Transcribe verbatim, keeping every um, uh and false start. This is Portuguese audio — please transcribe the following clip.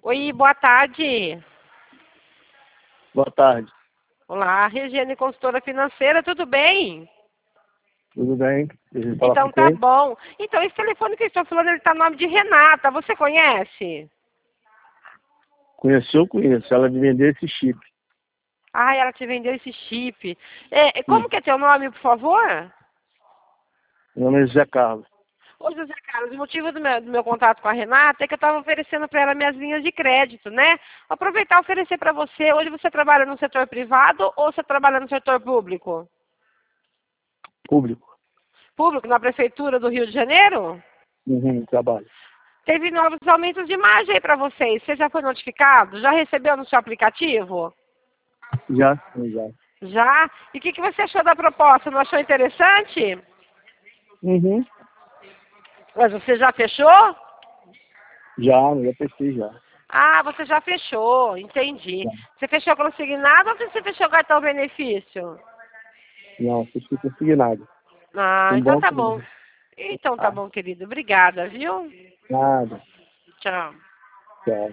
Oi, boa tarde. Boa tarde. Olá, Regiane, consultora financeira, tudo bem? Tudo bem? Deixa eu falar Então com tá quem? bom. Então, esse telefone que eu estou falando, ele tá no nome de Renata, você conhece? Conheceu, conheço. Ela me vendeu esse chip. Ah, ela te vendeu esse chip. É, Sim. como que é teu nome, por favor? Meu nome é José Carlos. Ô, José Carlos, o motivo do meu, do meu contato com a Renata é que eu estava oferecendo para ela minhas linhas de crédito, né? Aproveitar e oferecer para você. Hoje você trabalha no setor privado ou você trabalha no setor público? Público. Público, na prefeitura do Rio de Janeiro? Uhum, trabalho. Teve novos aumentos de imagem aí para vocês. Você já foi notificado? Já recebeu no seu aplicativo? Já, sim, já. Já? E o que, que você achou da proposta? Não achou interessante? Uhum. Mas você já fechou? Já, já pensei já. Ah, você já fechou, entendi. Já. Você fechou consignado ou você fechou cartão benefício? Não, vocês não conseguiram nada. Ah, Um então bom tá bom. tempo. Então tá Ah, bom, querido. Obrigada, viu? nada. Tchau. Tchau.